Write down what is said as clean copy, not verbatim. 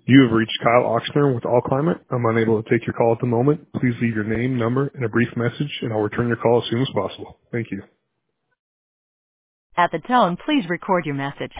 You have reached Kyle Oxner with All Climate. I'm unable to take your call at the moment. Please leave your name, number, and a brief message, and I'll return your call as soon as possible. Thank you. At the tone, please record your message.